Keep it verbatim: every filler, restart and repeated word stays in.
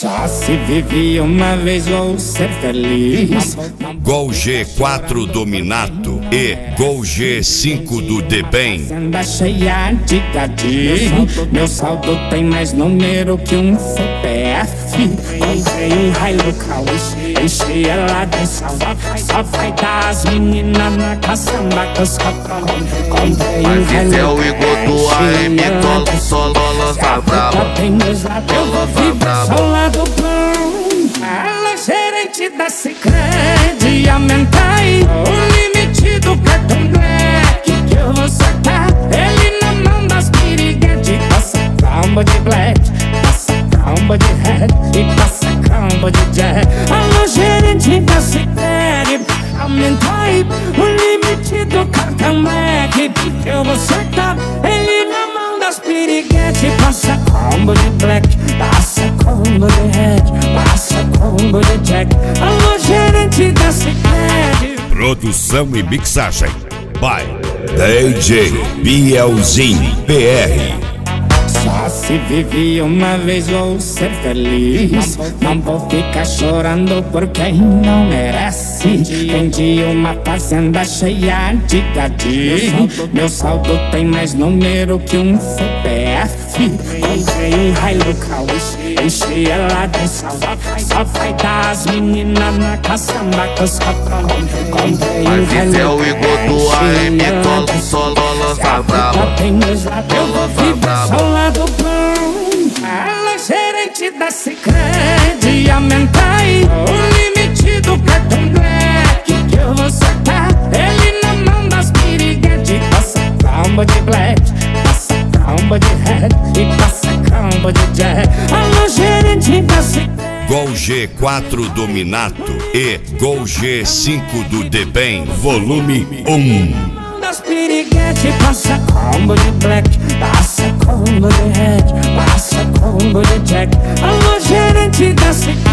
Só se vive uma vez, vou ser feliz. Gol G quatro do Minato e Gol G cinco do Debem. Anda cheia de gadinho, meu saldo tem mais número que um C P F. Comprei um Hilux, enchi ela de sal. Só vai dar as meninas na caçamba que eu só comprei um Hilux. Mas é o Igor do A M, tolo, solo, lança brava. Tem dois lados, eu vou viver só o lado bom. Ela é gerente da Sicredi e aumentei o limite do cartão black que eu vou soltar. Ele na mão das piriguetes, passa combo de black, passa combo de red e passa combo de jack. Alô, gerente da Sicredi, aumentei o limite do cartão black que eu vou soltar. Ele na mão das piriguetes, passa combo de black, passa combo de red, passa combo de jack. Alô, gerente da Sicredi. Produção e mixagem by D J Bielzinho P R. Só se vive uma vez, vou ser feliz. Não vou ficar chorando por quem não merece. Vendi uma fazenda cheia de gadinho, meu saldo tem mais número que um C P F. Comprei um Hilux, enchi ela de sal. Só vai dar as meninas na caçamba que eu só comprei um Hilux. Mas é o Igor do A M, tolo, solo, lança brava. Tem dois lados, eu vou viver só o lado bom. Ela é gerente da Sicredi e aumentei o limite do cartão black que eu vou soltar. Ele na mão das piriguetes, passa combo de black, passa combo de red e passa combo de jack. Alô, gerente da Sicredi. Gol G quatro do Minato e Gol G cinco do Debem, volume um. Das piriguetes, passa combo de black, passa combo de red, passa combo de jack. Alô, gerente da Sicredi.